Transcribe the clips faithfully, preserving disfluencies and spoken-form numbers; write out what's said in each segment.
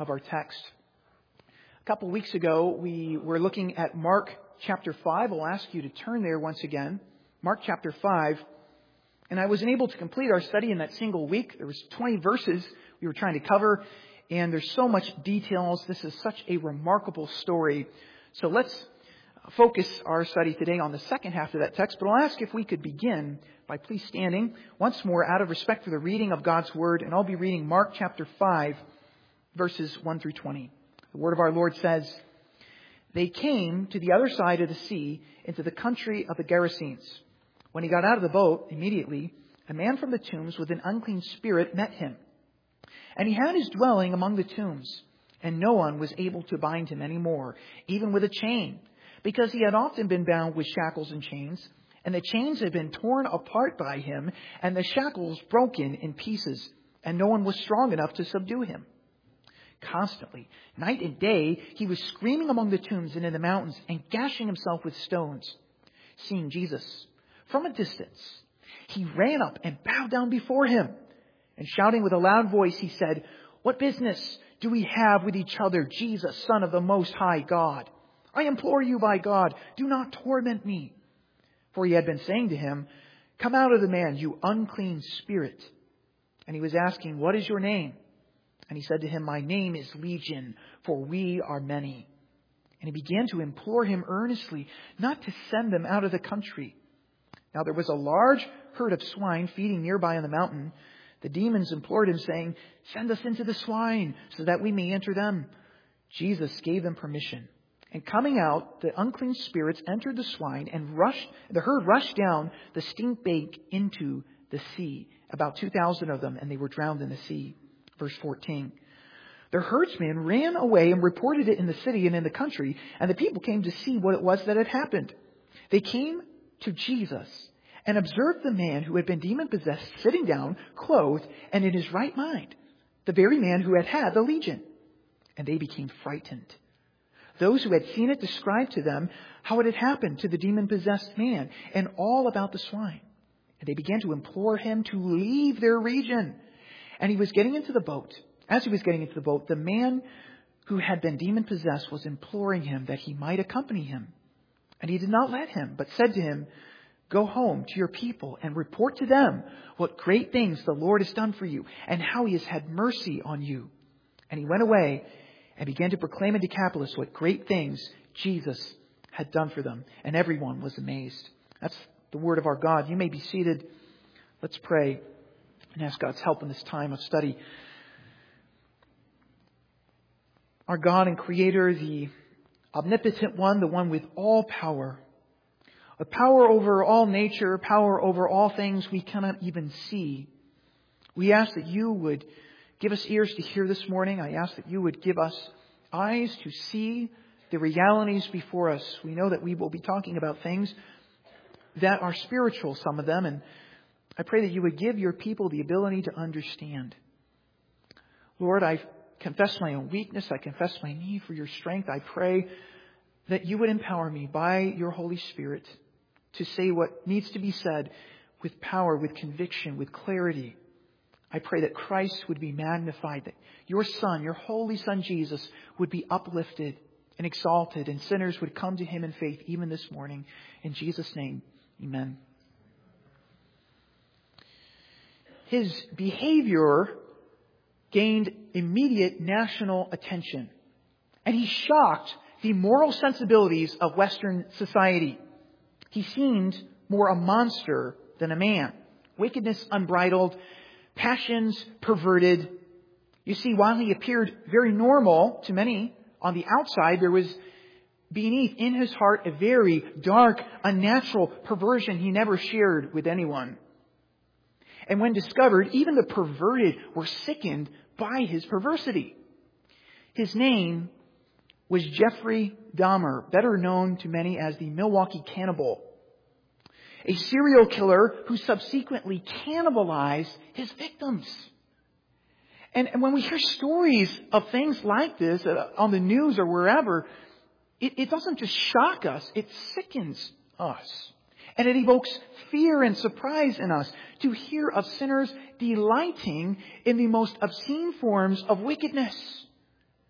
of our text. A couple of weeks ago, we were looking at Mark chapter five. I'll ask you to turn there once again. Mark chapter five. And I wasn't able to complete our study in that single week. There was twenty verses we were trying to cover, and there's so much details. This is such a remarkable story. So let's focus our study today on the second half of that text. But I'll ask if we could begin by please standing once more out of respect for the reading of God's Word. And I'll be reading Mark chapter five, verses one through twenty. The Word of our Lord says, "They came to the other side of the sea, into the country of the Gerasenes. When he got out of the boat, immediately, a man from the tombs with an unclean spirit met him. And he had his dwelling among the tombs, and no one was able to bind him any more, even with a chain, because he had often been bound with shackles and chains, and the chains had been torn apart by him, and the shackles broken in pieces, and no one was strong enough to subdue him. Constantly, night and day, he was screaming among the tombs and in the mountains, and gashing himself with stones. Seeing Jesus from a distance, he ran up and bowed down before him, and shouting with a loud voice, he said, 'What business do we have with each other, Jesus, Son of the Most High God? I implore you by God, do not torment me.' For he had been saying to him, 'Come out of the man, you unclean spirit.' And he was asking, 'What is your name?' And he said to him, 'My name is Legion, for we are many.' And he began to implore him earnestly not to send them out of the country. Now there was a large herd of swine feeding nearby on the mountain. The demons implored him, saying, 'Send us into the swine, so that we may enter them.' Jesus gave them permission. And coming out, the unclean spirits entered the swine, and rushed. The herd rushed down the steep bank into the sea. About two thousand of them, and they were drowned in the sea." Verse fourteen. "The herdsmen ran away and reported it in the city and in the country, and the people came to see what it was that had happened. They came to Jesus and observed the man who had been demon-possessed sitting down, clothed, and in his right mind, the very man who had had the legion. And they became frightened. Those who had seen it described to them how it had happened to the demon-possessed man and all about the swine. And they began to implore him to leave their region. And he was getting into the boat. As he was getting into the boat, the man who had been demon-possessed was imploring him that he might accompany him. And he did not let him, but said to him, 'Go home to your people and report to them what great things the Lord has done for you and how he has had mercy on you.' And he went away and began to proclaim in Decapolis what great things Jesus had done for them. And everyone was amazed." That's the word of our God. You may be seated. Let's pray and ask God's help in this time of study. Our God and Creator, the omnipotent one, the one with all power, a power over all nature, power over all things we cannot even see. We ask that you would give us ears to hear this morning. I ask that you would give us eyes to see the realities before us. We know that we will be talking about things that are spiritual, some of them, and I pray that you would give your people the ability to understand. Lord, I confess my own weakness. I confess my need for your strength. I pray that you would empower me by your Holy Spirit to say what needs to be said with power, with conviction, with clarity. I pray that Christ would be magnified, that your Son, your Holy Son Jesus, would be uplifted and exalted, and sinners would come to him in faith even this morning. In Jesus' name, amen. His behavior gained immediate national attention, and he shocked the moral sensibilities of Western society. He seemed more a monster than a man. Wickedness unbridled, passions perverted. You see, while he appeared very normal to many on the outside, there was beneath in his heart a very dark, unnatural perversion he never shared with anyone. And when discovered, even the perverted were sickened by his perversity. His name was Jeffrey Dahmer, better known to many as the Milwaukee Cannibal, a serial killer who subsequently cannibalized his victims. And, and when we hear stories of things like this uh, on the news or wherever, it, it doesn't just shock us, it sickens us. And it evokes fear and surprise in us to hear of sinners delighting in the most obscene forms of wickedness.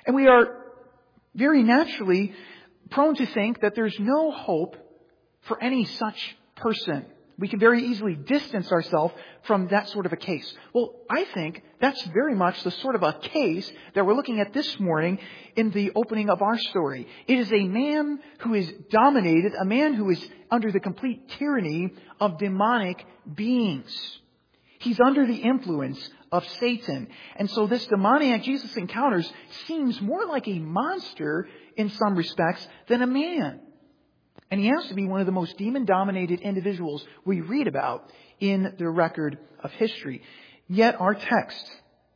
And we are very naturally prone to think that there's no hope for any such person. We can very easily distance ourselves from that sort of a case. Well, I think that's very much the sort of a case that we're looking at this morning in the opening of our story. It is a man who is dominated, a man who is under the complete tyranny of demonic beings. He's under the influence of Satan. And so this demoniac Jesus encounters seems more like a monster in some respects than a man. And he has to be one of the most demon-dominated individuals we read about in the record of history. Yet our text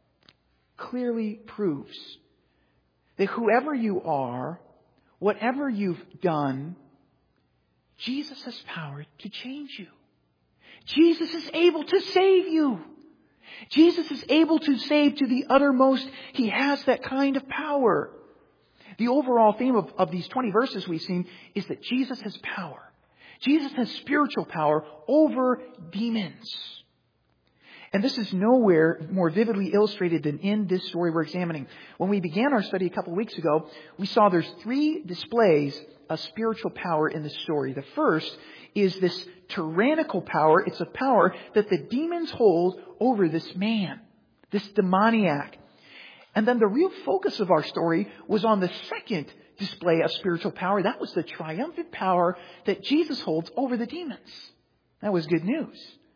clearly proves that whoever you are, whatever you've done, Jesus has power to change you. Jesus is able to save you. Jesus is able to save to the uttermost. He has that kind of power. The overall theme of, of these twenty verses we've seen is that Jesus has power. Jesus has spiritual power over demons. And this is nowhere more vividly illustrated than in this story we're examining. When we began our study a couple of weeks ago, we saw there's three displays of spiritual power in this story. The first is this tyrannical power. It's a power that the demons hold over this man, this demoniac. And then the real focus of our story was on the second display of spiritual power. That was the triumphant power that Jesus holds over the demons. That was good news.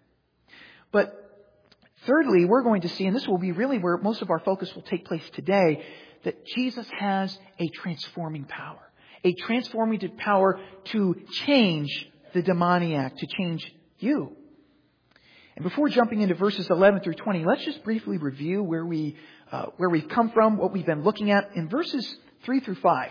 But thirdly, we're going to see, and this will be really where most of our focus will take place today, that Jesus has a transforming power. A transformative power to change the demoniac, to change you. And before jumping into verses eleven through twenty, let's just briefly review where we uh, where we've come from, what we've been looking at. In verses three through five,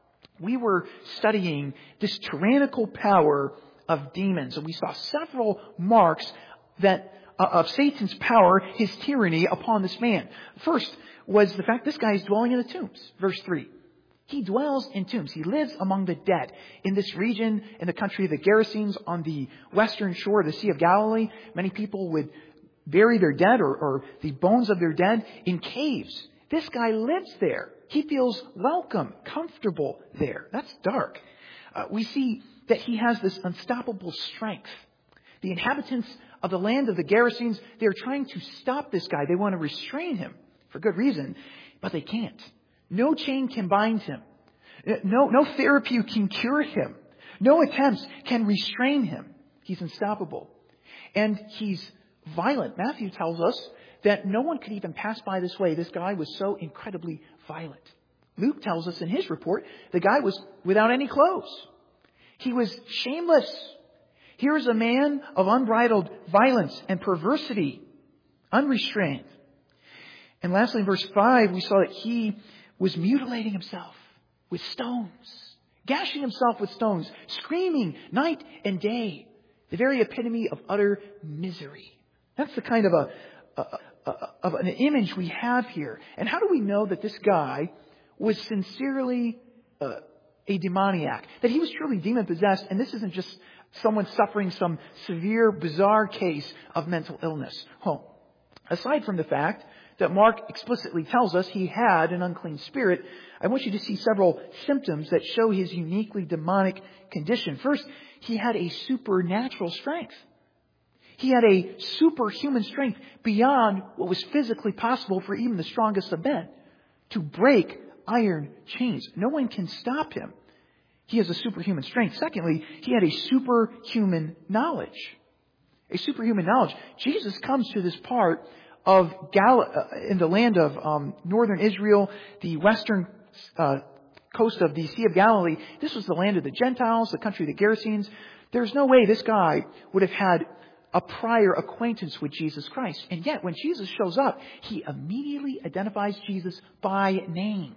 we were studying this tyrannical power of demons, and we saw several marks that uh, of Satan's power, his tyranny upon this man. First was the fact this guy is dwelling in the tombs. Verse three. He dwells in tombs. He lives among the dead. In this region, in the country of the Gerasenes, on the western shore of the Sea of Galilee, many people would bury their dead or, or the bones of their dead in caves. This guy lives there. He feels welcome, comfortable there. That's dark. Uh, we see that he has this unstoppable strength. The inhabitants of the land of the Gerasenes, they're trying to stop this guy. They want to restrain him for good reason, but they can't. No chain can bind him. No, no therapy can cure him. No attempts can restrain him. He's unstoppable. And he's violent. Matthew tells us that no one could even pass by this way. This guy was so incredibly violent. Luke tells us in his report, the guy was without any clothes. He was shameless. Here is a man of unbridled violence and perversity, unrestrained. And lastly, in verse five, we saw that he was mutilating himself with stones, gashing himself with stones, screaming night and day, the very epitome of utter misery. That's the kind of a, a, a of an image we have here. And how do we know that this guy was sincerely uh, a demoniac, that he was truly demon-possessed, and this isn't just someone suffering some severe, bizarre case of mental illness? Well, aside from the fact that Mark explicitly tells us he had an unclean spirit, I want you to see several symptoms that show his uniquely demonic condition. First, he had a supernatural strength. He had a superhuman strength beyond what was physically possible for even the strongest of men to break iron chains. No one can stop him. He has a superhuman strength. Secondly, he had a superhuman knowledge. A superhuman knowledge. Jesus comes to this part of Gal- uh, in the land of um, northern Israel, the western uh, coast of the Sea of Galilee. This was the land of the Gentiles, the country of the Gerasenes. There's no way this guy would have had a prior acquaintance with Jesus Christ. And yet, when Jesus shows up, he immediately identifies Jesus by name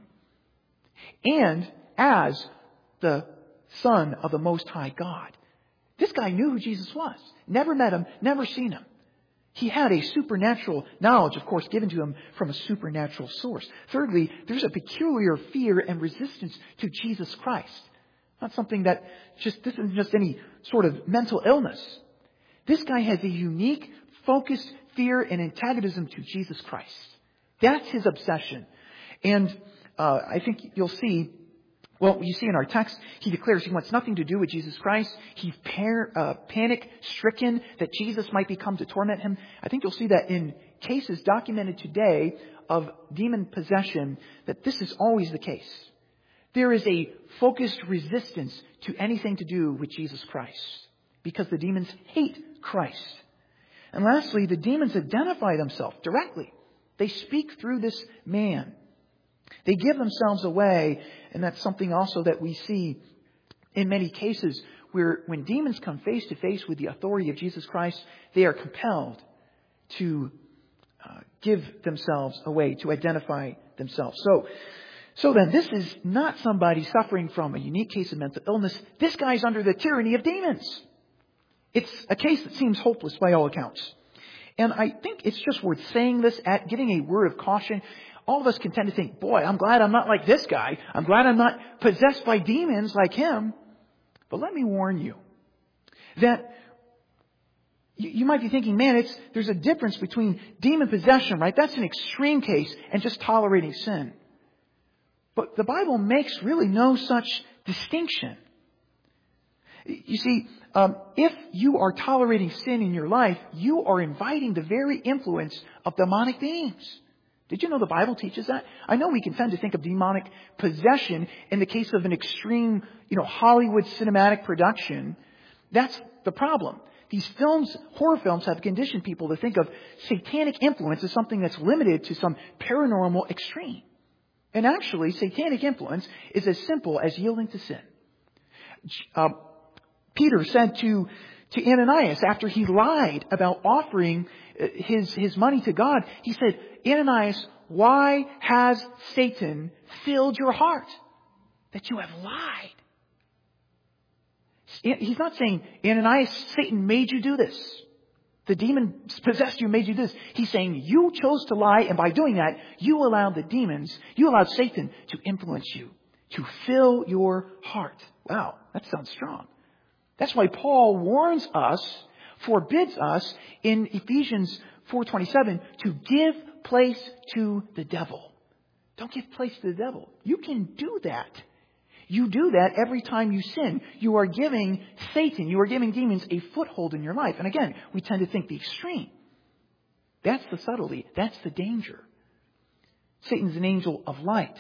and as the Son of the Most High God. This guy knew who Jesus was. Never met him, never seen him. He had a supernatural knowledge, of course, given to him from a supernatural source. Thirdly, there's a peculiar fear and resistance to Jesus Christ. Not something that just, this isn't just any sort of mental illness. This guy has a unique, focused fear and antagonism to Jesus Christ. That's his obsession. And uh, I think you'll see, well, you see in our text, he declares he wants nothing to do with Jesus Christ. He's par- uh, panic-stricken that Jesus might become to torment him. I think you'll see that in cases documented today of demon possession, that this is always the case. There is a focused resistance to anything to do with Jesus Christ because the demons hate Christ. And lastly, the demons identify themselves directly. They speak through this man. They give themselves away, and that's something also that we see in many cases where when demons come face to face with the authority of Jesus Christ, they are compelled to uh, give themselves away, to identify themselves. So, so then, this is not somebody suffering from a unique case of mental illness. This guy's under the tyranny of demons. It's a case that seems hopeless by all accounts. And I think it's just worth saying this, at giving a word of caution. All of us can tend to think, boy, I'm glad I'm not like this guy. I'm glad I'm not possessed by demons like him. But let me warn you that you, you might be thinking, man, it's there's a difference between demon possession, right? That's an extreme case, and just tolerating sin. But the Bible makes really no such distinction. You see, um, if you are tolerating sin in your life, you are inviting the very influence of demonic beings. Did you know the Bible teaches that? I know we can tend to think of demonic possession in the case of an extreme, you know, Hollywood cinematic production. That's the problem. These films, horror films, have conditioned people to think of satanic influence as something that's limited to some paranormal extreme. And actually, satanic influence is as simple as yielding to sin. Uh, Peter said to, to Ananias, after he lied about offering his, his money to God, he said, Ananias, why has Satan filled your heart that you have lied? He's not saying, Ananias, Satan made you do this. The demon possessed you, made you do this. He's saying you chose to lie, and by doing that, you allowed the demons, you allowed Satan to influence you, to fill your heart. Wow, that sounds strong. That's why Paul warns us, forbids us in Ephesians four twenty-seven to give place to the devil. Don't give place to the devil. You can do that. You do that every time you sin. You are giving Satan, you are giving demons a foothold in your life. And again, we tend to think the extreme. That's the subtlety. That's the danger. Satan's an angel of light.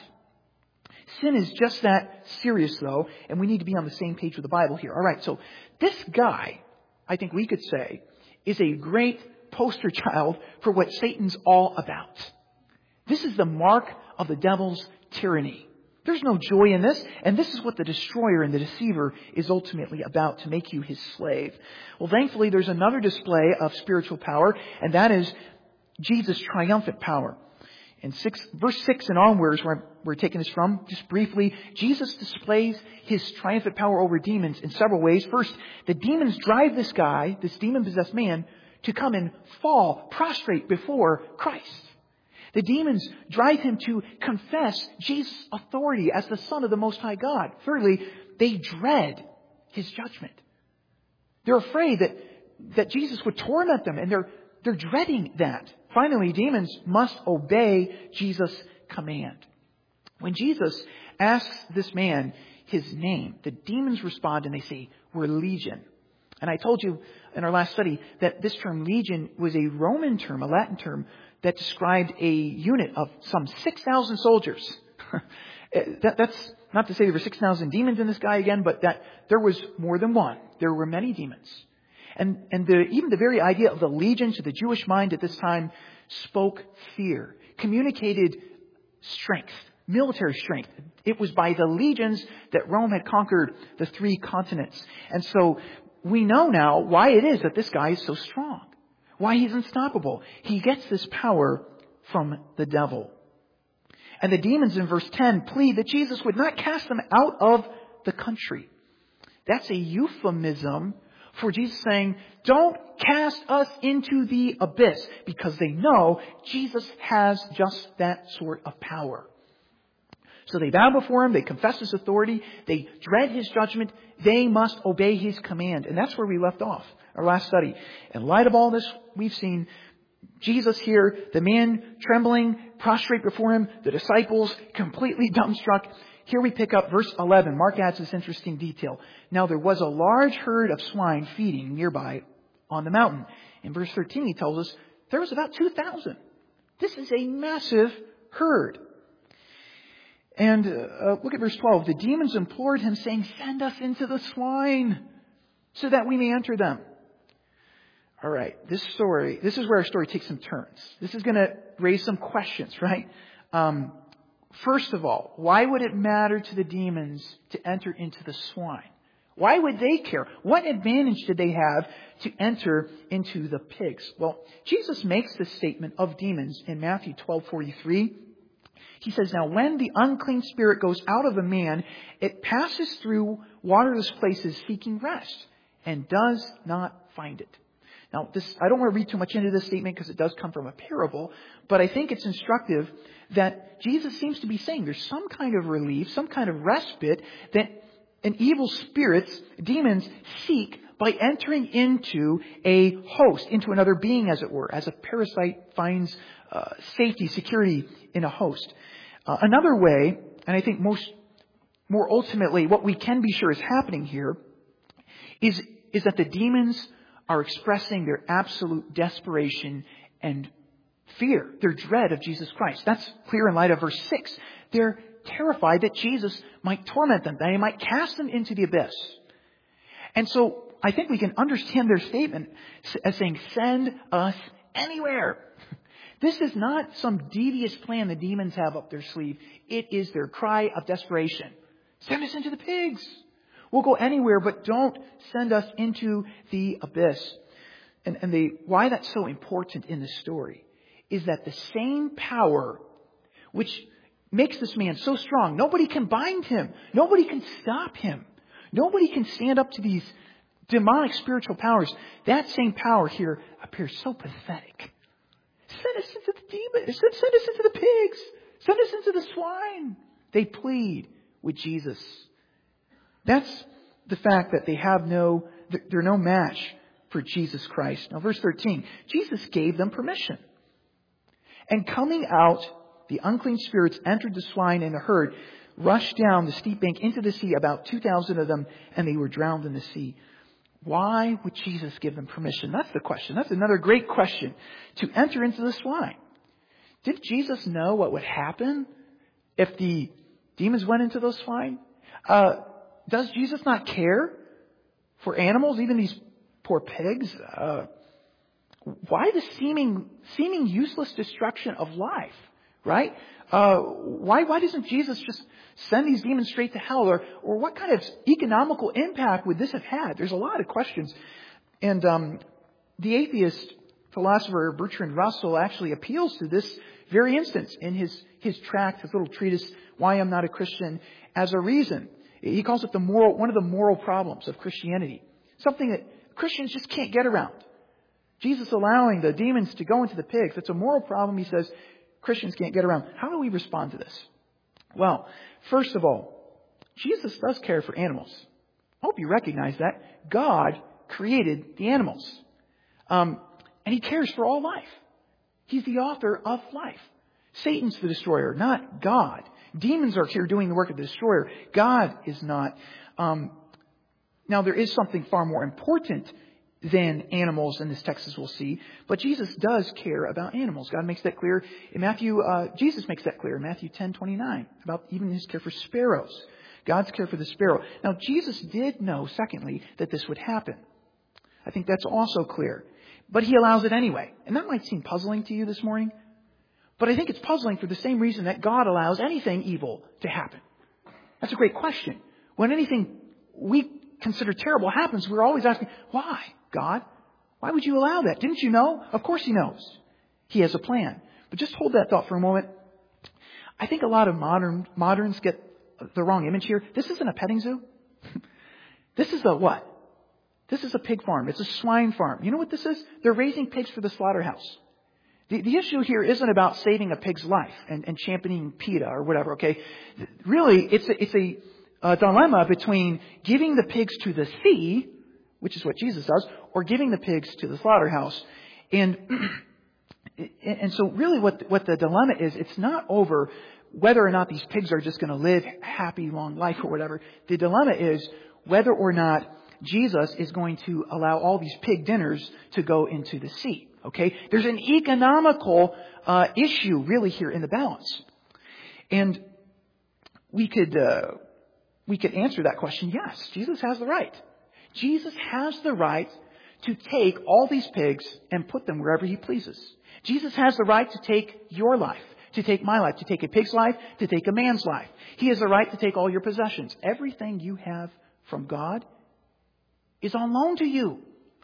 Sin is just that serious, though, and we need to be on the same page with the Bible here. All right, so this guy, I think we could say, is a great poster child for what Satan's all about. This is the mark of the devil's tyranny. There's no joy in this, and this is what the destroyer and the deceiver is ultimately about, to make you his slave. Well, thankfully, there's another display of spiritual power, and that is Jesus' triumphant power. In six, verse six and onwards, where we're taking this from, just briefly, Jesus displays his triumphant power over demons in several ways. First, the demons drive this guy, this demon-possessed man, to come and fall prostrate before Christ. The demons drive him to confess Jesus' authority as the Son of the Most High God. Thirdly, they dread his judgment. They're afraid that, that Jesus would torment them, and they're, they're dreading that. Finally, demons must obey Jesus' command. When Jesus asks this man his name, the demons respond and they say, "We're legion." And I told you in our last study that this term legion was a Roman term, a Latin term, that described a unit of some six thousand soldiers. that, that's not to say there were six thousand demons in this guy again, but that there was more than one. There were many demons. And, and the, even the very idea of the legion to the Jewish mind at this time spoke fear, communicated strength, military strength. It was by the legions that Rome had conquered the three continents. And so we know now why it is that this guy is so strong, why he's unstoppable. He gets this power from the devil. And the demons in verse ten plead that Jesus would not cast them out of the country. That's a euphemism for Jesus saying, don't cast us into the abyss, because they know Jesus has just that sort of power. So they bow before him, they confess his authority, they dread his judgment, they must obey his command. And that's where we left off our last study. In light of all this we've seen, Jesus here, the man trembling, prostrate before him. The disciples completely dumbstruck. Here we pick up verse eleven. Mark adds this interesting detail. Now there was a large herd of swine feeding nearby on the mountain. In verse thirteen he tells us there was about two thousand. This is a massive herd. And uh, look at verse twelve. The demons implored him, saying, "Send us into the swine so that we may enter them." All right, this story, this is where our story takes some turns. This is going to raise some questions, right? Um, first of all, why would it matter to the demons to enter into the swine? Why would they care? What advantage did they have to enter into the pigs? Well, Jesus makes this statement of demons in Matthew twelve forty-three. He says, "Now when the unclean spirit goes out of a man, it passes through waterless places seeking rest and does not find it." Now, this, I don't want to read too much into this statement because it does come from a parable, but I think it's instructive that Jesus seems to be saying there's some kind of relief, some kind of respite that an evil spirits, demons, seek by entering into a host, into another being, as it were, as a parasite finds uh, safety, security in a host. Uh, another way, and I think most, more ultimately, what we can be sure is happening here, is, is that the demons are expressing their absolute desperation and fear, their dread of Jesus Christ. That's clear in light of verse six. They're terrified that Jesus might torment them, that he might cast them into the abyss. And so I think we can understand their statement as saying, "Send us anywhere." This is not some devious plan the demons have up their sleeve. It is their cry of desperation. Send us into the pigs. We'll go anywhere, but don't send us into the abyss. And, and the, why that's so important in this story is that the same power which makes this man so strong, nobody can bind him. Nobody can stop him. Nobody can stand up to these demonic spiritual powers. That same power here appears so pathetic. Send us into the demons. Send, send us into the pigs. Send us into the swine. They plead with Jesus. That's the fact that they have no, they're no match for Jesus Christ. Now, verse thirteen, Jesus gave them permission. And coming out, the unclean spirits entered the swine and the herd, rushed down the steep bank into the sea, about two thousand of them, and they were drowned in the sea. Why would Jesus give them permission? That's the question. That's another great question. To enter into the swine. Did Jesus know what would happen if the demons went into those swine? Uh, Does Jesus not care for animals, even these poor pigs? Uh, why the seeming seeming useless destruction of life, right? Uh, why why doesn't Jesus just send these demons straight to hell? Or or what kind of economical impact would this have had? There's a lot of questions. And um, the atheist philosopher Bertrand Russell actually appeals to this very instance in his, his tract, his little treatise, Why I'm Not a Christian, as a reason. He calls it the moral, one of the moral problems of Christianity. Something that Christians just can't get around. Jesus allowing the demons to go into the pigs. It's a moral problem, he says, Christians can't get around. How do we respond to this? Well, first of all, Jesus does care for animals. I hope you recognize that. God created the animals. Um, and He cares for all life. He's the author of life. Satan's the destroyer, not God. Demons are here doing the work of the destroyer. God is not. Um, now, there is something far more important than animals in this text, as we'll see. But Jesus does care about animals. God makes that clear in Matthew. Uh, Jesus makes that clear in Matthew ten twenty-nine about even His care for sparrows. God's care for the sparrow. Now, Jesus did know, secondly, that this would happen. I think that's also clear. But He allows it anyway. And that might seem puzzling to you this morning. But I think it's puzzling for the same reason that God allows anything evil to happen. That's a great question. When anything we consider terrible happens, we're always asking, why, God? Why would you allow that? Didn't you know? Of course He knows. He has a plan. But just hold that thought for a moment. I think a lot of modern moderns get the wrong image here. This isn't a petting zoo. This is a what? This is a pig farm. It's a swine farm. You know what this is? They're raising pigs for the slaughterhouse. The, the issue here isn't about saving a pig's life and, and championing PETA or whatever, okay? Really, it's a, it's a, a dilemma between giving the pigs to the sea, which is what Jesus does, or giving the pigs to the slaughterhouse. And And so really what, what the dilemma is, it's not over whether or not these pigs are just going to live a happy, long life or whatever. The dilemma is whether or not Jesus is going to allow all these pig dinners to go into the sea. Okay? There's an economical uh, issue really here in the balance. And we could, uh, we could answer that question, yes, Jesus has the right. Jesus has the right to take all these pigs and put them wherever He pleases. Jesus has the right to take your life, to take my life, to take a pig's life, to take a man's life. He has the right to take all your possessions. Everything you have from God is on loan to you.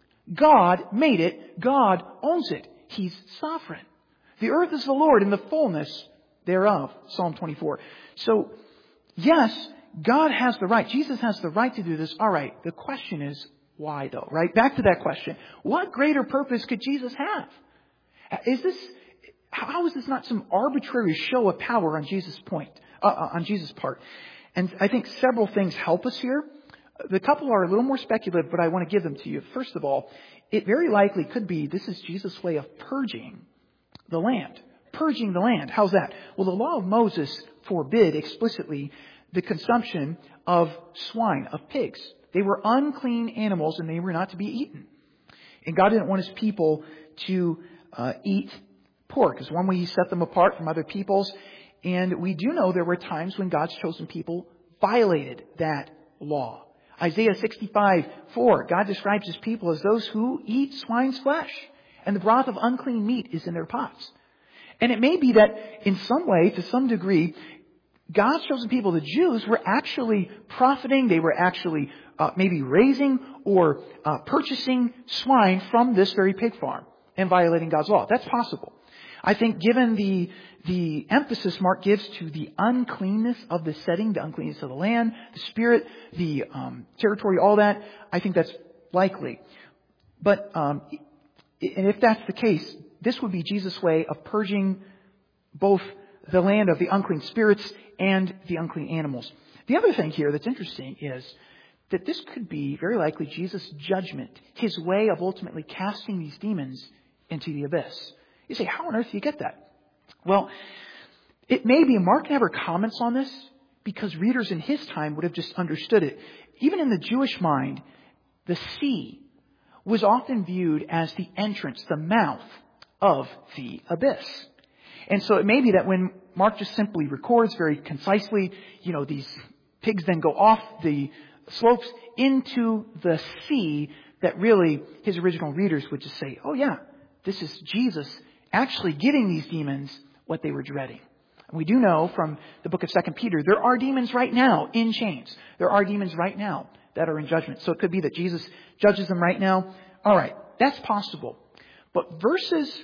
God made it. God owns it. He's sovereign. The earth is the Lord and the fullness thereof. Psalm twenty-four. So, yes, God has the right. Jesus has the right to do this. All right. The question is, why though? Right? Back to that question. What greater purpose could Jesus have? Is this, how is this not some arbitrary show of power on Jesus' point, uh, on Jesus' part? And I think several things help us here. The couple are a little more speculative, but I want to give them to you. First of all, it very likely could be this is Jesus' way of purging the land. Purging the land. How's that? Well, the law of Moses forbid explicitly the consumption of swine, of pigs. They were unclean animals and they were not to be eaten. And God didn't want His people to uh, eat pork. It's one way He set them apart from other peoples. And we do know there were times when God's chosen people violated that law. Isaiah sixty-five four, God describes His people as those who eat swine's flesh, and the broth of unclean meat is in their pots. And it may be that in some way, to some degree, God's chosen people, the Jews, were actually profiting. They were actually uh, maybe raising or uh, purchasing swine from this very pig farm and violating God's law. That's possible. I think given the the emphasis Mark gives to the uncleanness of the setting, the uncleanness of the land, the spirit, the um, territory, all that, I think that's likely. But um, and if that's the case, this would be Jesus' way of purging both the land of the unclean spirits and the unclean animals. The other thing here that's interesting is that this could be very likely Jesus' judgment, His way of ultimately casting these demons into the abyss. You say, how on earth do you get that? Well, it may be, Mark never comments on this because readers in his time would have just understood it. Even in the Jewish mind, the sea was often viewed as the entrance, the mouth of the abyss. And so it may be that when Mark just simply records very concisely, you know, these pigs then go off the slopes into the sea, that really his original readers would just say, oh yeah, this is Jesus actually giving these demons what they were dreading. We do know from the book of Second Peter, there are demons right now in chains. There are demons right now that are in judgment. So it could be that Jesus judges them right now. All right, that's possible. But verses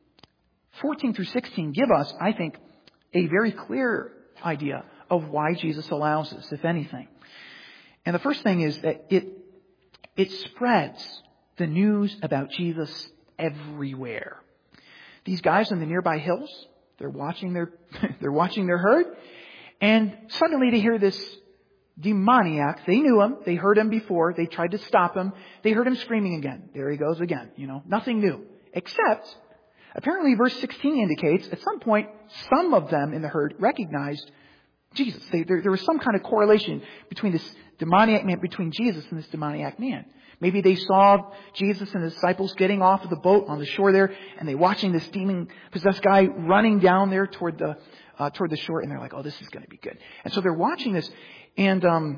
fourteen through sixteen give us, I think, a very clear idea of why Jesus allows this, if anything. And the first thing is that it it spreads the news about Jesus everywhere. These guys in the nearby hills, they're watching their they're watching their herd, and suddenly they hear this demoniac. They knew him. They heard him before. They tried to stop him. They heard him screaming again. There he goes again. You know, nothing new. Except, apparently verse sixteen indicates at some point, some of them in the herd recognized Jesus. They, there, there was some kind of correlation between this demoniac man, between Jesus and this demoniac man. Maybe they saw Jesus and his disciples getting off of the boat on the shore there, and they watching this demon-possessed guy running down there toward the uh, toward the shore, and they're like, "Oh, this is going to be good." And so they're watching this, and um,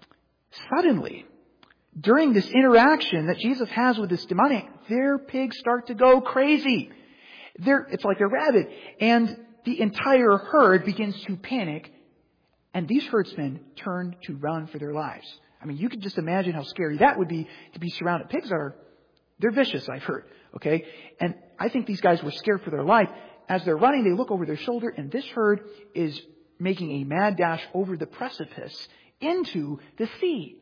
suddenly, during this interaction that Jesus has with this demoniac, their pigs start to go crazy. They're, it's like they're rabid, and the entire herd begins to panic, and these herdsmen turn to run for their lives. I mean, you can just imagine how scary that would be to be surrounded. Pigs are, they're vicious, I've heard. Okay? And I think these guys were scared for their life. As they're running, they look over their shoulder, and this herd is making a mad dash over the precipice into the sea.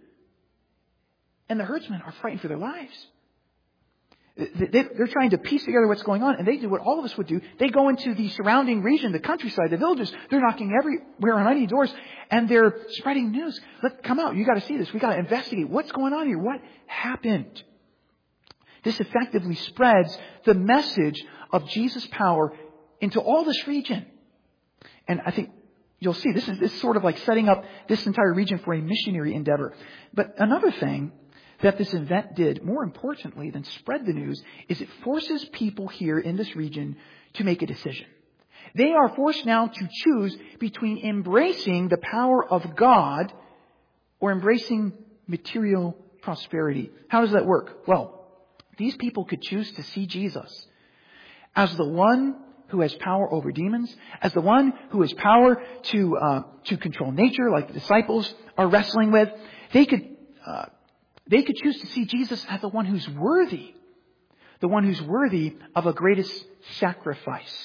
And the herdsmen are frightened for their lives. They're trying to piece together what's going on, and they do what all of us would do. They go into the surrounding region, the countryside, the villages. They're knocking everywhere on any doors, and they're spreading news. Let come out. You got to see this. We got to investigate what's going on here. What happened? This effectively spreads the message of Jesus' power into all this region. And I think you'll see this is, this is sort of like setting up this entire region for a missionary endeavor. But another thing that this event did, more importantly than spread the news, is it forces people here in this region to make a decision. They are forced now to choose between embracing the power of God or embracing material prosperity. How does that work? Well, these people could choose to see Jesus as the one who has power over demons, as the one who has power to uh, to control nature, like the disciples are wrestling with. They could uh, they could choose to see Jesus as the one who's worthy, the one who's worthy of a greatest sacrifice.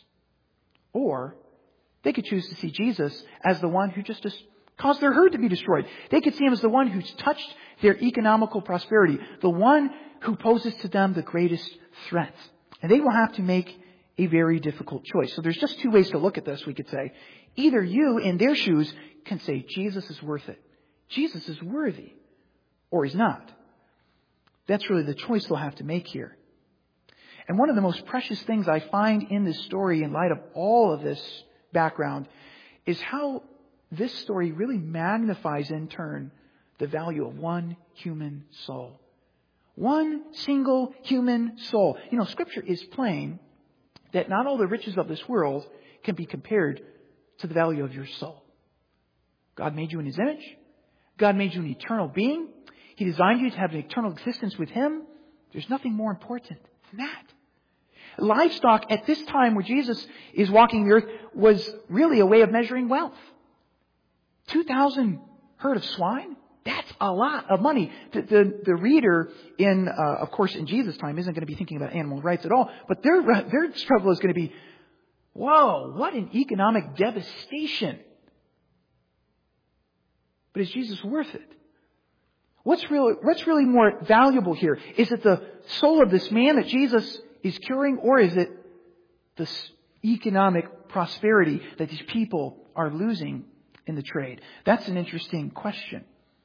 Or they could choose to see Jesus as the one who just, just caused their herd to be destroyed. They could see him as the one who's touched their economical prosperity, the one who poses to them the greatest threat. And they will have to make a very difficult choice. So there's just two ways to look at this, we could say. Either you, in their shoes, can say, Jesus is worth it. Jesus is worthy. Or he's not. That's really the choice they'll have to make here. And one of the most precious things I find in this story, in light of all of this background, is how this story really magnifies in turn the value of one human soul. One single human soul. You know, Scripture is plain that not all the riches of this world can be compared to the value of your soul. God made you in His image. God made you an eternal being. He designed you to have an eternal existence with Him. There's nothing more important than that. Livestock at this time where Jesus is walking the earth was really a way of measuring wealth. two thousand herd of swine? That's a lot of money. The, the, the reader, in uh, of course, in Jesus' time, isn't going to be thinking about animal rights at all. But their their struggle is going to be, whoa, what an economic devastation. But is Jesus worth it? What's really, what's really more valuable here? Is it the soul of this man that Jesus is curing, or is it the economic prosperity that these people are losing in the trade? That's an interesting question.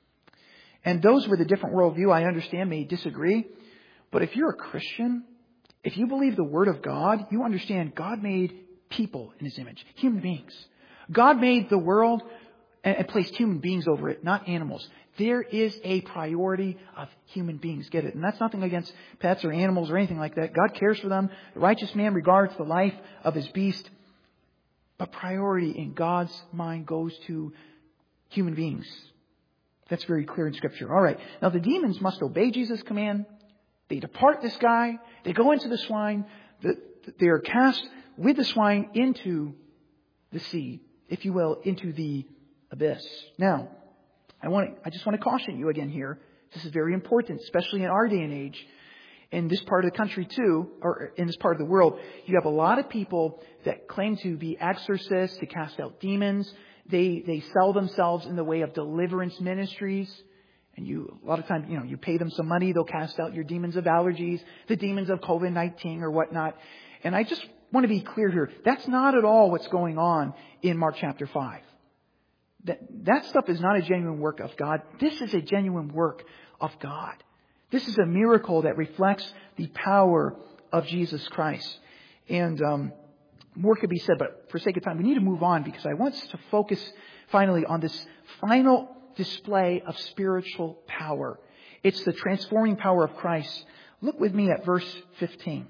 And those with a different worldview, I understand, may disagree. But if you're a Christian, if you believe the Word of God, you understand God made people in His image, human beings. God made the world and placed human beings over it, not animals. There is a priority of human beings. Get it? And that's nothing against pets or animals or anything like that. God cares for them. The righteous man regards the life of his beast. But priority in God's mind goes to human beings. That's very clear in Scripture. All right. Now the demons must obey Jesus' command. They depart this guy. They go into the swine. They are cast with the swine into the sea, if you will, into the abyss. Now, I want to, I just want to caution you again here. This is very important, especially in our day and age. In this part of the country too, or in this part of the world, you have a lot of people that claim to be exorcists, to cast out demons. They they sell themselves in the way of deliverance ministries. And you, a lot of times, you know, you pay them some money, they'll cast out your demons of allergies, the demons of covid nineteen or whatnot. And I just want to be clear here. That's not at all what's going on in Mark chapter five. That, that stuff is not a genuine work of God. This is a genuine work of God. This is a miracle that reflects the power of Jesus Christ. And um, more could be said, but for sake of time, we need to move on because I want us to focus finally on this final display of spiritual power. It's the transforming power of Christ. Look with me at verse fifteen.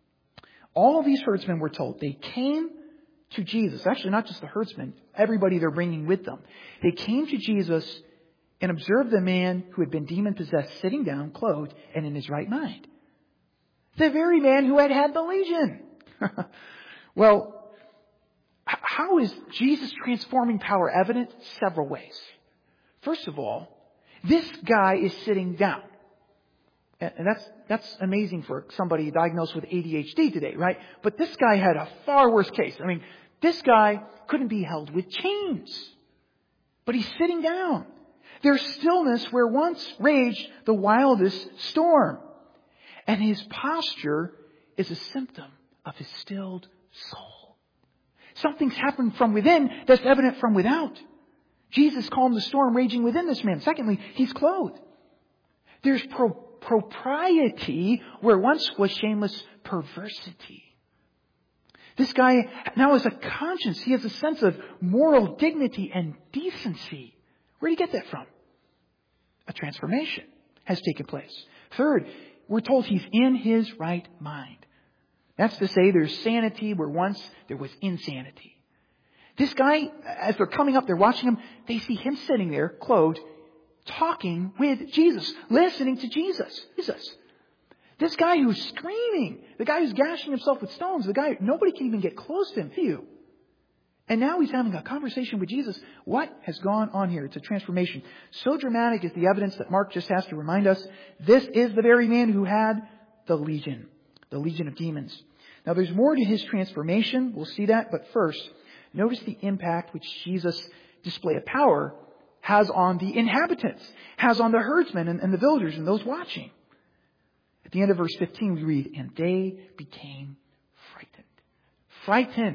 All of these herdsmen were told, they came to Jesus. Actually, not just the herdsmen, everybody they're bringing with them. They came to Jesus and observed the man who had been demon-possessed sitting down, clothed, and in his right mind. The very man who had had the legion. Well, how is Jesus' transforming power evident? Several ways. First of all, this guy is sitting down. And that's that's amazing for somebody diagnosed with A D H D today, right? But this guy had a far worse case. I mean, this guy couldn't be held with chains. But he's sitting down. There's stillness where once raged the wildest storm. And his posture is a symptom of his stilled soul. Something's happened from within that's evident from without. Jesus calmed the storm raging within this man. Secondly, he's clothed. There's pro- propriety where once was shameless perversity. This guy now has a conscience. He has a sense of moral dignity and decency. Where did he get that from? A transformation has taken place. Third, we're told he's in his right mind. That's to say there's sanity where once there was insanity. This guy, as they're coming up, they're watching him, they see him sitting there, clothed, talking with Jesus, listening to Jesus. Jesus. This guy who's screaming, the guy who's gashing himself with stones, the guy, nobody can even get close to him. You. And now he's having a conversation with Jesus. What has gone on here? It's a transformation. So dramatic is the evidence that Mark just has to remind us. This is the very man who had the legion, the legion of demons. Now there's more to his transformation. We'll see that. But first, notice the impact which Jesus' display of power has on the inhabitants, has on the herdsmen and, and the villagers and those watching. At the end of verse fifteen, we read, and they became frightened. Frightened.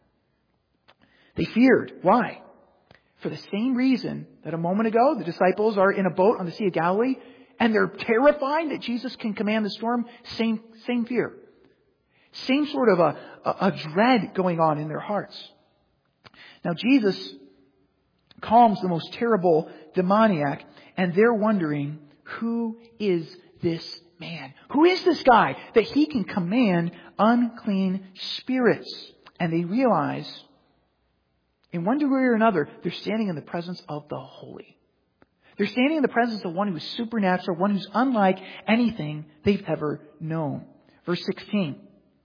They feared. Why? For the same reason that a moment ago the disciples are in a boat on the Sea of Galilee and they're terrified that Jesus can command the storm. Same, same fear. Same sort of a, a, a dread going on in their hearts. Now Jesus calms the most terrible demoniac and they're wondering, who is this man? Who is this guy that he can command unclean spirits? And they realize, in one degree or another, they're standing in the presence of the holy. They're standing in the presence of one who is supernatural, one who's unlike anything they've ever known. Verse sixteen.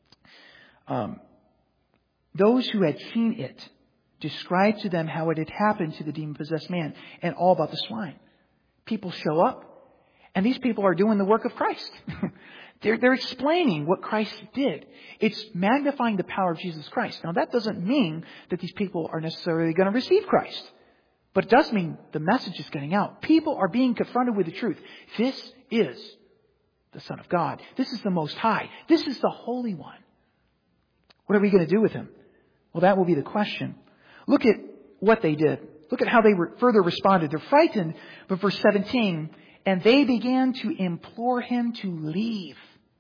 Um, those who had seen it described to them how it had happened to the demon-possessed man and all about the swine. People show up, and these people are doing the work of Christ. They're, they're explaining what Christ did. It's magnifying the power of Jesus Christ. Now, that doesn't mean that these people are necessarily going to receive Christ. But it does mean the message is getting out. People are being confronted with the truth. This is the Son of God. This is the Most High. This is the Holy One. What are we going to do with him? Well, that will be the question. Look at what they did. Look at how they were further responded. They're frightened. But verse seventeen, and they began to implore him to leave.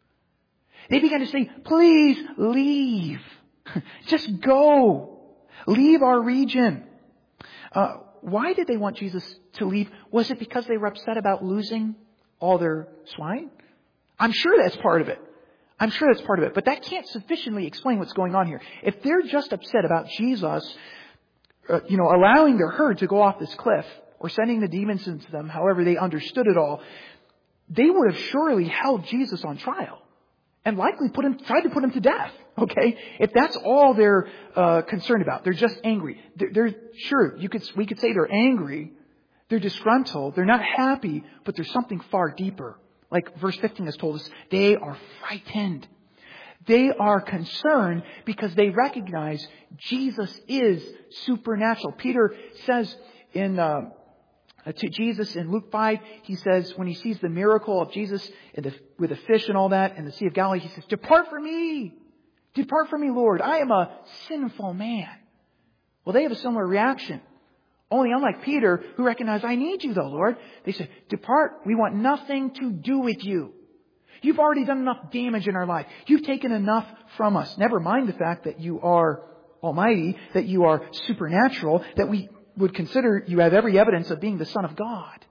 They began to say, please leave. Just go. Leave our region. Uh, why did they want Jesus to leave? Was it because they were upset about losing all their swine? I'm sure that's part of it. I'm sure that's part of it. But that can't sufficiently explain what's going on here. If they're just upset about Jesus, uh, you know, allowing their herd to go off this cliff or sending the demons into them, however they understood it all, they would have surely held Jesus on trial and likely put him, tried to put him to death. Okay, if that's all they're uh, concerned about, they're just angry. They're, they're sure you could we could say they're angry, they're disgruntled, they're not happy, but there's something far deeper. Like verse fifteen has told us, they are frightened. They are concerned because they recognize Jesus is supernatural. Peter says in uh, to Jesus in Luke five, he says when he sees the miracle of Jesus in the, with the fish and all that in the Sea of Galilee, he says, "Depart from me, depart from me, Lord. I am a sinful man." Well, they have a similar reaction. Only unlike Peter, who recognized, "I need you though, Lord." They said, "Depart. We want nothing to do with you. You've already done enough damage in our life. You've taken enough from us. Never mind the fact that you are almighty, that you are supernatural, that we would consider you have every evidence of being the Son of God."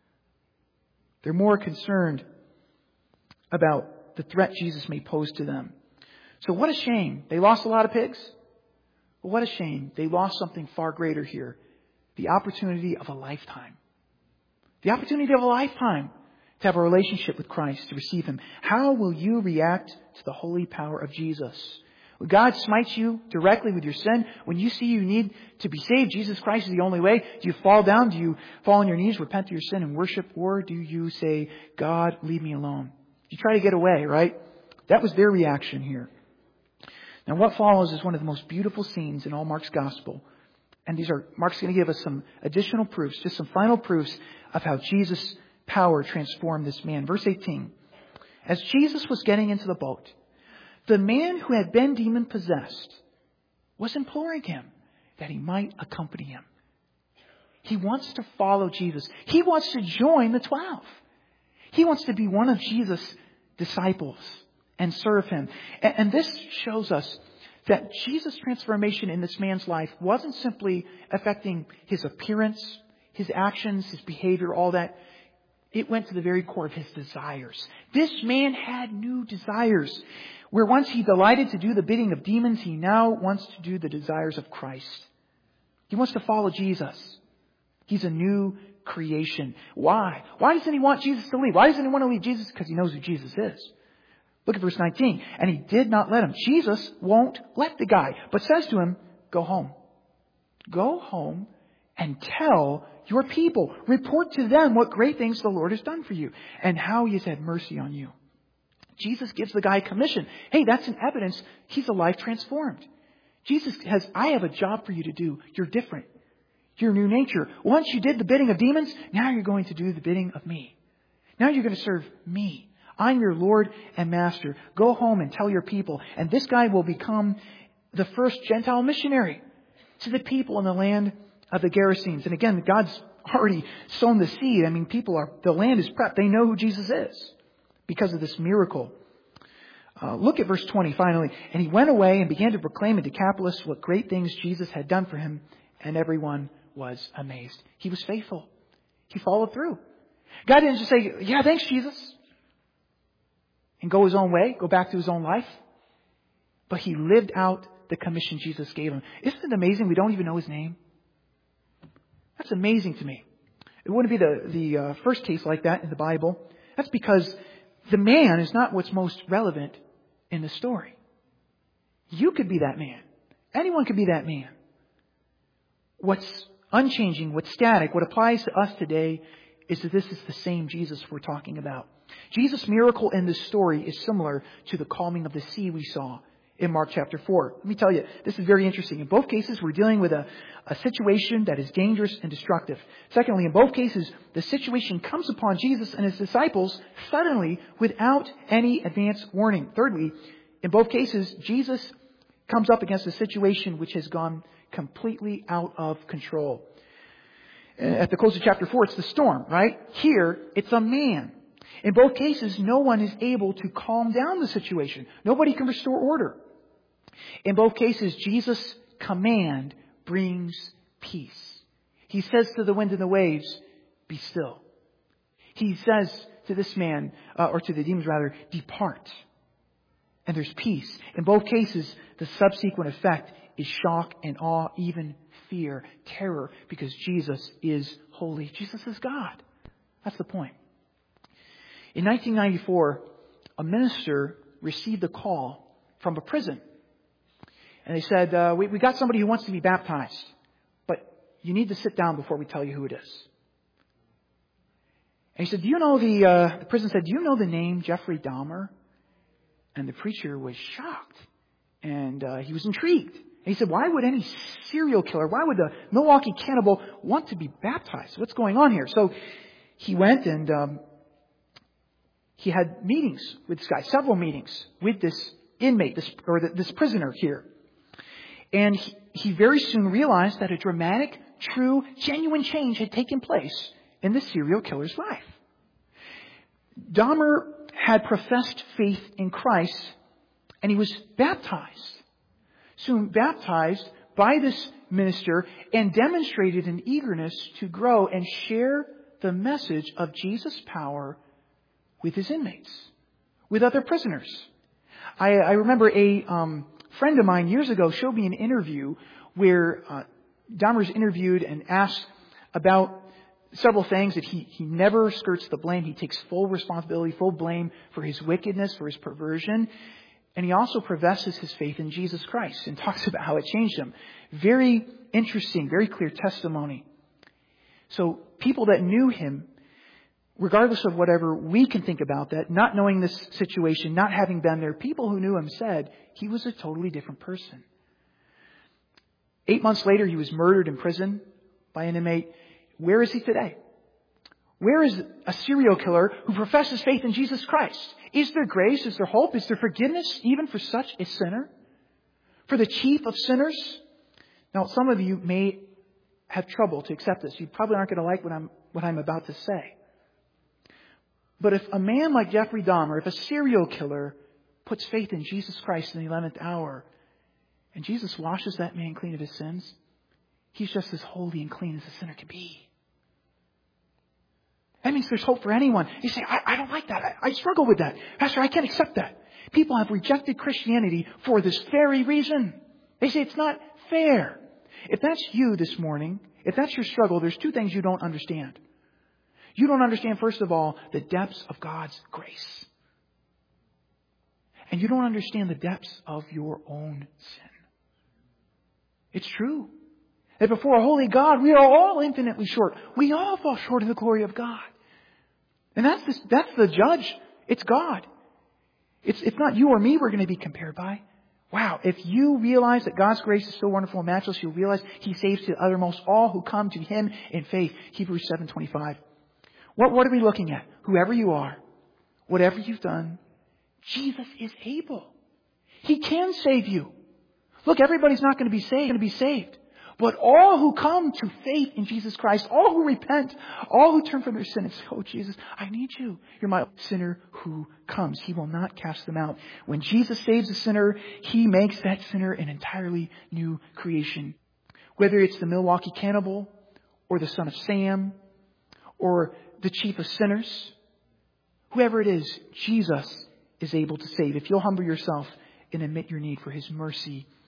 They're more concerned about the threat Jesus may pose to them. So what a shame. They lost a lot of pigs. Well, what a shame. They lost something far greater here. The opportunity of a lifetime. The opportunity of a lifetime to have a relationship with Christ, to receive Him. How will you react to the holy power of Jesus? When God smites you directly with your sin, when you see you need to be saved, Jesus Christ is the only way, do you fall down? Do you fall on your knees, repent of your sin and worship? Or do you say, "God, leave me alone"? You try to get away, right? That was their reaction here. Now what follows is one of the most beautiful scenes in all Mark's gospel. And these are, Mark's going to give us some additional proofs, just some final proofs of how Jesus' power transformed this man. Verse eighteen. As Jesus was getting into the boat, the man who had been demon-possessed was imploring him that he might accompany him. He wants to follow Jesus. He wants to join the twelve. He wants to be one of Jesus' disciples and serve Him. And, and this shows us that Jesus' transformation in this man's life wasn't simply affecting his appearance, his actions, his behavior, all that. It went to the very core of his desires. This man had new desires. Where once he delighted to do the bidding of demons, he now wants to do the desires of Christ. He wants to follow Jesus. He's a new creation. Why? Why doesn't he want Jesus to leave? Why doesn't he want to leave Jesus? Because he knows who Jesus is. Look at verse nineteen. And he did not let him. Jesus won't let the guy, but says to him, go home. Go home and tell your people. Report to them what great things the Lord has done for you and how He has had mercy on you. Jesus gives the guy commission. Hey, that's an evidence he's a life transformed. Jesus has, I have a job for you to do. You're different. You're new nature. Once you did the bidding of demons, now you're going to do the bidding of me. Now you're going to serve me. I'm your Lord and Master. Go home and tell your people. And this guy will become the first Gentile missionary to the people in the land of the Gerasenes. And again, God's already sown the seed. I mean, people are, the land is prepped. They know who Jesus is because of this miracle. Uh, look at verse twenty finally. And he went away and began to proclaim in Decapolis what great things Jesus had done for him. And everyone was amazed. He was faithful. He followed through. God didn't just say, yeah, thanks, Jesus, and go his own way, go back to his own life. But he lived out the commission Jesus gave him. Isn't it amazing we don't even know his name? That's amazing to me. It wouldn't be the, the uh, first case like that in the Bible. That's because the man is not what's most relevant in the story. You could be that man. Anyone could be that man. What's unchanging, what's static, what applies to us today is that this is the same Jesus we're talking about. Jesus' miracle in this story is similar to the calming of the sea we saw in Mark chapter four. Let me tell you, this is very interesting. In both cases, we're dealing with a, a situation that is dangerous and destructive. Secondly, in both cases, the situation comes upon Jesus and his disciples suddenly without any advance warning. Thirdly, in both cases, Jesus comes up against a situation which has gone completely out of control. At the close of chapter four, it's the storm, right? Here, it's a man. In both cases, no one is able to calm down the situation. Nobody can restore order. In both cases, Jesus' command brings peace. He says to the wind and the waves, be still. He says to this man, uh, or to the demons rather, depart. And there's peace. In both cases, the subsequent effect is shock and awe, even fear, terror, because Jesus is holy. Jesus is God. That's the point. In nineteen ninety-four, a minister received a call from a prison. And they said, uh, we, we got somebody who wants to be baptized, but you need to sit down before we tell you who it is. And he said, do you know the, uh, the prison said, do you know the name Jeffrey Dahmer? And the preacher was shocked. And uh, he was intrigued. And he said, why would any serial killer, why would the Milwaukee cannibal want to be baptized? What's going on here? So he went and um, he had meetings with this guy, several meetings with this inmate, this or the, this prisoner here. And he, he very soon realized that a dramatic, true, genuine change had taken place in the serial killer's life. Dahmer had professed faith in Christ, and he was baptized. Soon baptized by this minister and demonstrated an eagerness to grow and share the message of Jesus' power with his inmates, with other prisoners. I, I remember a um, friend of mine years ago showed me an interview where uh, Dahmer's interviewed and asked about several things that he, he never skirts the blame. He takes full responsibility, full blame for his wickedness, for his perversion. And he also professes his faith in Jesus Christ and talks about how it changed him. Very interesting, very clear testimony. So people that knew him, regardless of whatever we can think about that, not knowing this situation, not having been there, people who knew him said he was a totally different person. Eight months later, he was murdered in prison by an inmate. Where is he today? Where is a serial killer who professes faith in Jesus Christ? Is there grace? Is there hope? Is there forgiveness even for such a sinner? For the chief of sinners? Now, some of you may have trouble to accept this. You probably aren't going to like what I'm, what I'm about to say. But if a man like Jeffrey Dahmer, if a serial killer puts faith in Jesus Christ in the eleventh hour, and Jesus washes that man clean of his sins, he's just as holy and clean as a sinner can be. That means there's hope for anyone. You say, I, I don't like that. I, I struggle with that. Pastor, I can't accept that. People have rejected Christianity for this very reason. They say it's not fair. If that's you this morning, if that's your struggle, there's two things you don't understand. You don't understand, first of all, the depths of God's grace. And you don't understand the depths of your own sin. It's true that before a holy God, we are all infinitely short. We all fall short of the glory of God. And that's the, that's the judge. It's God. It's, it's not you or me we're going to be compared by. Wow, if you realize that God's grace is so wonderful and matchless, you'll realize He saves to the uttermost all who come to Him in faith. Hebrews seven twenty-five. What, what are we looking at? Whoever you are, whatever you've done, Jesus is able. He can save you. Look, everybody's not going to be saved, going to be saved. But all who come to faith in Jesus Christ, all who repent, all who turn from their sin and say, oh, Jesus, I need you. You're my sinner who comes. He will not cast them out. When Jesus saves a sinner, He makes that sinner an entirely new creation. Whether it's the Milwaukee Cannibal or the son of Sam or the chief of sinners, whoever it is, Jesus is able to save. If you'll humble yourself and admit your need for His mercy